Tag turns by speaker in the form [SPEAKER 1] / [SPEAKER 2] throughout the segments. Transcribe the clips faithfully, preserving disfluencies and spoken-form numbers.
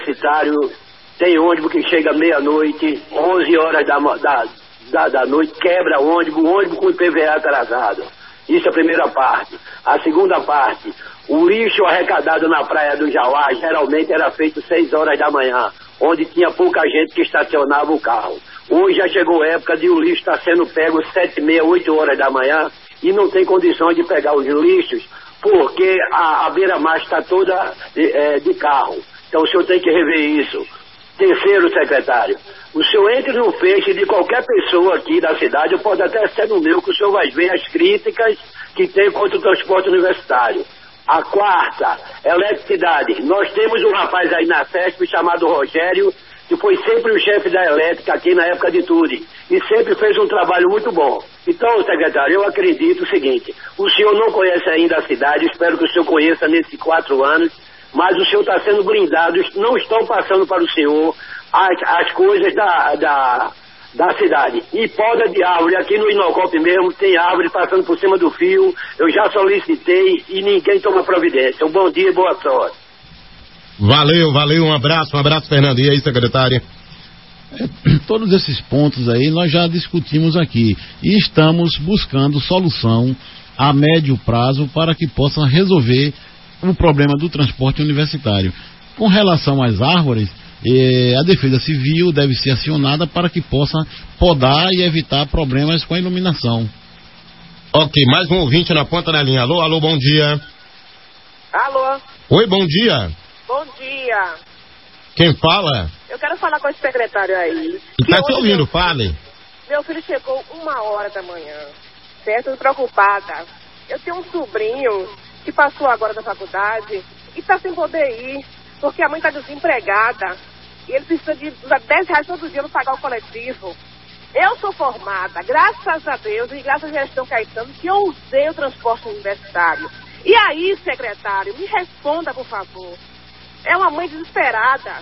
[SPEAKER 1] universitário tem ônibus que chega meia-noite, onze horas da, da, da, da noite, quebra ônibus, ônibus com I P V A atrasado. Isso é a primeira parte. A segunda parte, o lixo arrecadado na praia do Jauá geralmente era feito seis horas da manhã, onde tinha pouca gente que estacionava o carro. Hoje já chegou a época de o lixo estar sendo pego sete e meia, oito horas da manhã e não tem condições de pegar os lixos porque a, a beira-mar está toda de, é, de carro. Então o senhor tem que rever isso. Terceiro, secretário, o senhor entre no feixe de qualquer pessoa aqui da cidade, pode até ser no meu, que o senhor vai ver as críticas que tem contra o transporte universitário. A quarta, eletricidade. Nós temos um rapaz aí na CESP chamado Rogério, que foi sempre o chefe da elétrica aqui na época de Turing, e sempre fez um trabalho muito bom. Então, secretário, eu acredito o seguinte, o senhor não conhece ainda a cidade, espero que o senhor conheça nesses quatro anos, mas o senhor está sendo blindado, não estão passando para o senhor as, as coisas da, da, da cidade. E poda de árvore, aqui no Inocop mesmo, tem árvore passando por cima do fio, eu já solicitei e ninguém toma providência. Um bom dia e boa sorte.
[SPEAKER 2] Valeu, valeu, um abraço, um abraço, Fernando. E aí, secretária?
[SPEAKER 3] É, todos esses pontos aí nós já discutimos aqui e estamos buscando solução a médio prazo para que possa resolver o problema do transporte universitário. Com relação às árvores, eh, a Defesa Civil deve ser acionada para que possa podar e evitar problemas com a iluminação.
[SPEAKER 2] Ok, mais um ouvinte na ponta da linha. Alô, alô, bom dia.
[SPEAKER 4] Alô.
[SPEAKER 2] Oi, bom dia.
[SPEAKER 4] Bom dia.
[SPEAKER 2] Quem fala?
[SPEAKER 4] Eu quero falar com esse secretário aí.
[SPEAKER 2] Está te ouvindo, fale.
[SPEAKER 4] Meu filho chegou uma hora da manhã, certo? Preocupada. Eu tenho um sobrinho que passou agora da faculdade e está sem poder ir, porque a mãe está desempregada e ele precisa de usar dez reais todo dia para pagar o coletivo. Eu sou formada, graças a Deus e graças à gestão Caetano, que eu usei o transporte universitário. E aí, secretário, me responda, por favor. É uma mãe desesperada.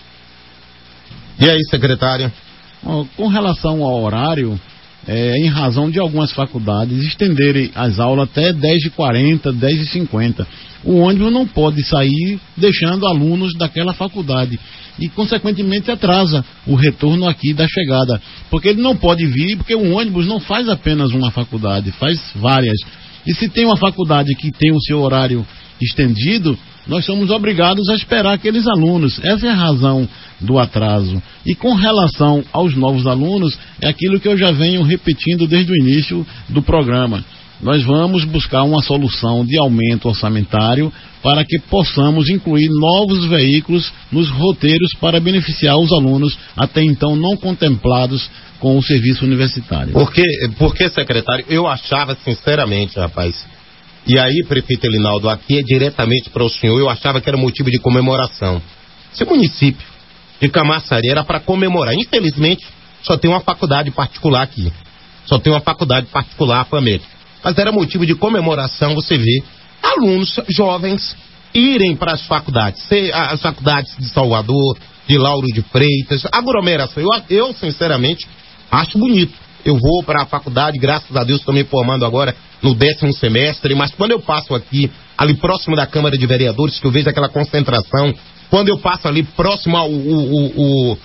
[SPEAKER 2] E aí, secretário?
[SPEAKER 3] Com relação ao horário, é, em razão de algumas faculdades estenderem as aulas até dez e quarenta, dez e cinquenta. O ônibus não pode sair deixando alunos daquela faculdade e, consequentemente, atrasa o retorno aqui da chegada. Porque ele não pode vir, porque o ônibus não faz apenas uma faculdade, faz várias. E se tem uma faculdade que tem o seu horário estendido, nós somos obrigados a esperar aqueles alunos. Essa é a razão do atraso. E com relação aos novos alunos, é aquilo que eu já venho repetindo desde o início do programa. Nós vamos buscar uma solução de aumento orçamentário para que possamos incluir novos veículos nos roteiros para beneficiar os alunos até então não contemplados com o serviço universitário.
[SPEAKER 2] Porque, porque, secretário, eu achava sinceramente, rapaz, e aí, prefeito Elinaldo, aqui é diretamente para o senhor, eu achava que era motivo de comemoração. Esse município de Camaçari era para comemorar. Infelizmente, só tem uma faculdade particular aqui. Só tem uma faculdade particular, a FAMEC. Mas era motivo de comemoração, você vê, alunos jovens irem para as faculdades. As faculdades de Salvador, de Lauro de Freitas, aglomeração. Eu, eu sinceramente, acho bonito. Eu vou para a faculdade, graças a Deus, estou me formando agora no décimo semestre, mas quando eu passo aqui, ali próximo da Câmara de Vereadores, que eu vejo aquela concentração, quando eu passo ali próximo ao, o, o,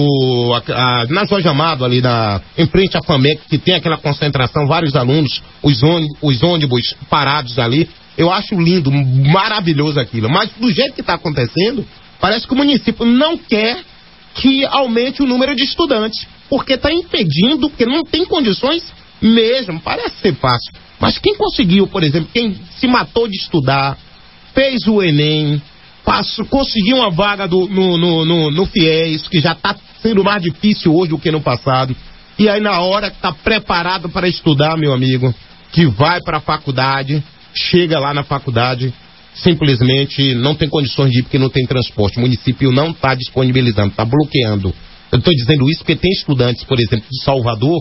[SPEAKER 2] o, a, a, na Jorge Amado, ali na, em frente à FAMEC, que tem aquela concentração, vários alunos, os ônibus, os ônibus parados ali, eu acho lindo, maravilhoso aquilo, mas do jeito que está acontecendo, parece que o município não quer que aumente o número de estudantes, porque está impedindo, porque não tem condições mesmo, parece ser fácil. Mas quem conseguiu, por exemplo, quem se matou de estudar, fez o Enem, passou, conseguiu uma vaga do, no, no, no, no FIES, que já está sendo mais difícil hoje do que no passado, e aí na hora que está preparado para estudar, meu amigo, que vai para a faculdade, chega lá na faculdade, simplesmente não tem condições de ir porque não tem transporte. O município não está disponibilizando, está bloqueando. Eu estou dizendo isso porque tem estudantes, por exemplo, de Salvador,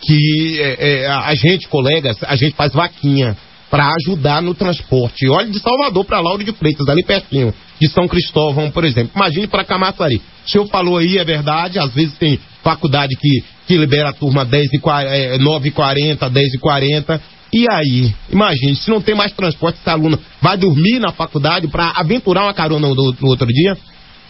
[SPEAKER 2] que é, é, a gente, colegas, a gente faz vaquinha para ajudar no transporte. Olha, de Salvador para Lauro de Freitas, ali pertinho, de São Cristóvão, por exemplo. Imagine para Camaçari. O senhor falou aí, é verdade, às vezes tem faculdade que, que libera a turma nove e quarenta, dez e quarenta. E aí, imagine, se não tem mais transporte, esse aluno vai dormir na faculdade para aventurar uma carona no, no outro dia?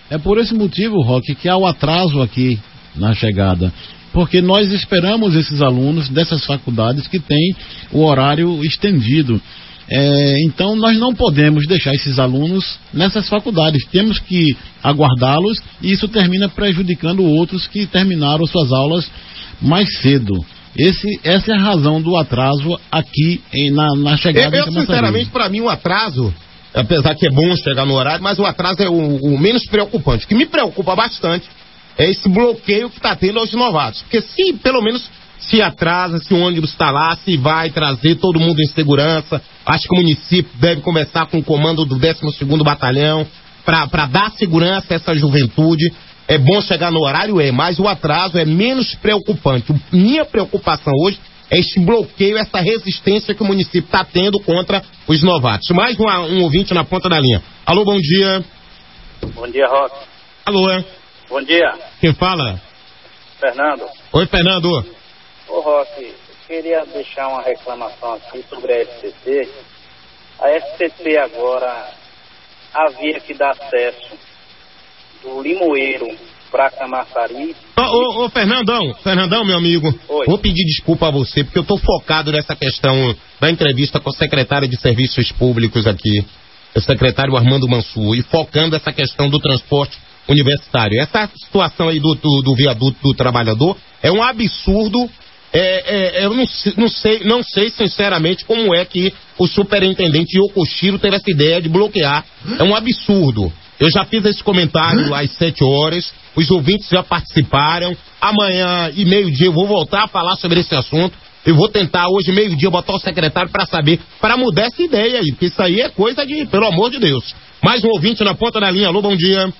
[SPEAKER 3] É por esse motivo, Roque, que há o atraso aqui na chegada. Porque nós esperamos esses alunos dessas faculdades que têm o horário estendido. É, então nós não podemos deixar esses alunos nessas faculdades, temos que aguardá-los e isso termina prejudicando outros que terminaram suas aulas mais cedo. Esse, essa é a razão do atraso aqui em, na, na chegada.
[SPEAKER 2] Eu, eu sinceramente, para mim o atraso, apesar que é bom chegar no horário, mas o atraso é o, o menos preocupante. O que me preocupa bastante é esse bloqueio que está tendo aos novatos, porque se pelo menos se atrasa, se o ônibus está lá, se vai trazer todo mundo em segurança. Acho que o município deve começar com o comando do décimo segundo Batalhão para dar segurança a essa juventude. É bom chegar no horário, é, mas o atraso é menos preocupante. Minha preocupação hoje é este bloqueio, essa resistência que o município está tendo contra os novatos. Mais um, um ouvinte na ponta da linha. Alô, bom dia.
[SPEAKER 5] Bom dia, Roque.
[SPEAKER 2] Alô, é?
[SPEAKER 5] Bom dia.
[SPEAKER 2] Quem fala?
[SPEAKER 5] Fernando.
[SPEAKER 2] Oi, Fernando.
[SPEAKER 5] Ô, Roque, eu queria deixar uma reclamação aqui sobre a S C C. A S C C agora, a via que dá acesso do Limoeiro para Camaçari.
[SPEAKER 2] Ô, ô, ô, Fernandão, Fernandão, meu amigo,
[SPEAKER 5] Oi.
[SPEAKER 2] Vou pedir desculpa a você, porque eu tô focado nessa questão da entrevista com o secretário de Serviços Públicos aqui, o secretário Armando Mansur, e focando essa questão do transporte universitário. Essa situação aí do, do, do viaduto do trabalhador é um absurdo. É, é, eu não, não, sei, não sei sinceramente como é que o superintendente Yokoshiro teve essa ideia de bloquear. É um absurdo. Eu já fiz esse comentário às sete horas, os ouvintes já participaram. Amanhã e meio-dia eu vou voltar a falar sobre esse assunto. Eu vou tentar hoje, meio-dia, botar o secretário para saber, para mudar essa ideia aí, porque isso aí é coisa de, pelo amor de Deus. Mais um ouvinte na ponta da linha. Alô, bom dia.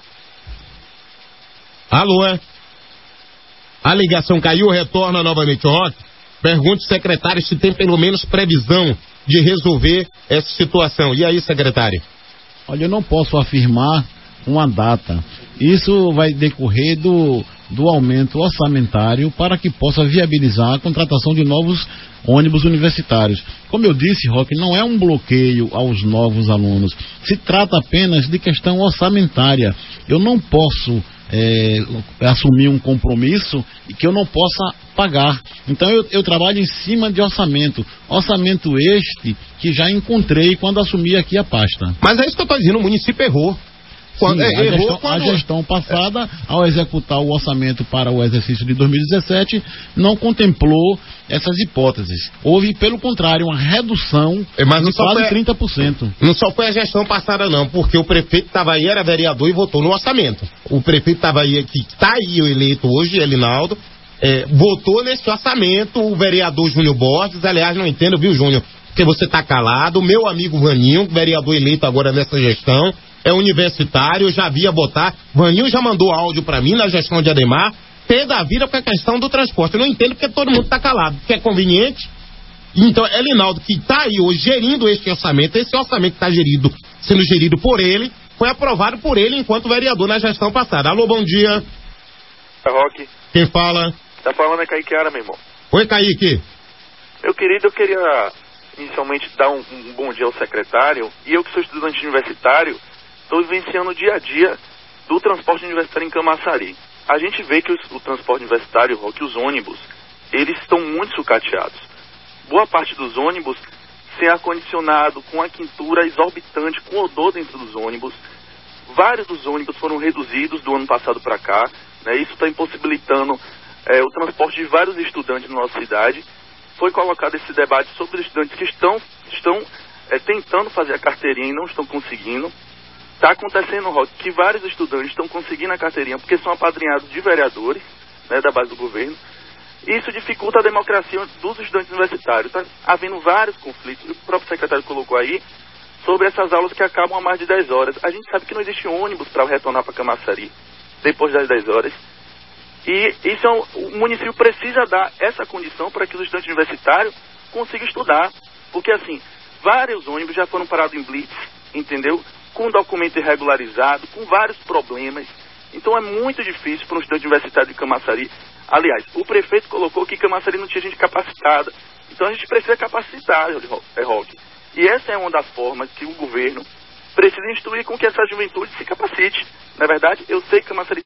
[SPEAKER 2] Alô, é? A ligação caiu, retorna novamente. Roque, pergunte ao secretário se tem pelo menos previsão de resolver essa situação. E aí, secretário?
[SPEAKER 3] Olha, eu não posso afirmar uma data. Isso vai decorrer do, do aumento orçamentário para que possa viabilizar a contratação de novos ônibus universitários. Como eu disse, Roque, não é um bloqueio aos novos alunos. Se trata apenas de questão orçamentária. Eu não posso É, assumir um compromisso que eu não possa pagar. Então eu, eu trabalho em cima de orçamento. Orçamento este que já encontrei quando assumi aqui a pasta.
[SPEAKER 2] Mas é isso que eu estou dizendo, o município errou. Quando,
[SPEAKER 3] Sim,
[SPEAKER 2] é,
[SPEAKER 3] a,
[SPEAKER 2] errou
[SPEAKER 3] gestão,
[SPEAKER 2] quando...
[SPEAKER 3] a gestão passada, ao executar o orçamento para o exercício de dois mil e dezessete, não contemplou essas hipóteses. Houve, pelo contrário, uma redução
[SPEAKER 2] é, mas
[SPEAKER 3] de quase
[SPEAKER 2] foi,
[SPEAKER 3] trinta por cento.
[SPEAKER 2] Não só foi a gestão passada, não, porque o prefeito estava aí, era vereador e votou no orçamento. O prefeito estava aí, que está aí eleito hoje, Elinaldo, é, votou nesse orçamento, o vereador Júnior Borges. Aliás, não entendo, viu, Júnior? Porque você está calado. O meu amigo Vaninho, vereador eleito agora nessa gestão, é universitário, eu já via botar. Vaninho já mandou áudio para mim na gestão de Ademar, pé da vida com a questão do transporte. Eu não entendo porque todo mundo está calado, porque é conveniente. Então, Elinaldo, que está aí hoje gerindo este orçamento, esse orçamento está gerido, sendo gerido por ele, foi aprovado por ele enquanto vereador na gestão passada. Alô, bom dia.
[SPEAKER 6] É Roque.
[SPEAKER 2] Quem fala?
[SPEAKER 6] Tá falando é Kaique Ara, meu irmão.
[SPEAKER 2] Oi, Kaique.
[SPEAKER 6] Meu querido, eu queria inicialmente dar um, um bom dia ao secretário. E eu que sou estudante universitário, estou vivenciando o dia a dia do transporte universitário em Camaçari. A gente vê que os, o transporte universitário, que os ônibus, eles estão muito sucateados. Boa parte dos ônibus sem ar-condicionado, com a quintura exorbitante, com odor dentro dos ônibus. Vários dos ônibus foram reduzidos do ano passado para cá, né? Isso está impossibilitando é, o transporte de vários estudantes na nossa cidade. Foi colocado esse debate sobre os estudantes que estão, estão é, tentando fazer a carteirinha e não estão conseguindo. Está acontecendo, Roque, que vários estudantes estão conseguindo a carteirinha porque são apadrinhados de vereadores, né, da base do governo. Isso dificulta a democracia dos estudantes universitários. Está havendo vários conflitos. O próprio secretário colocou aí sobre essas aulas que acabam a mais de dez horas. A gente sabe que não existe ônibus para retornar para Camaçari depois das dez horas. E isso é um, o município precisa dar essa condição para que os estudantes universitários consigam estudar. Porque, assim, vários ônibus já foram parados em blitz, entendeu? Com documento irregularizado, com vários problemas. Então é muito difícil para um estudante universitário de Camaçari. Aliás, o prefeito colocou que Camaçari não tinha gente capacitada. Então a gente precisa capacitar, é, Roque. E essa é uma das formas que o governo precisa instruir com que essa juventude se capacite. Na verdade, eu sei que Camaçari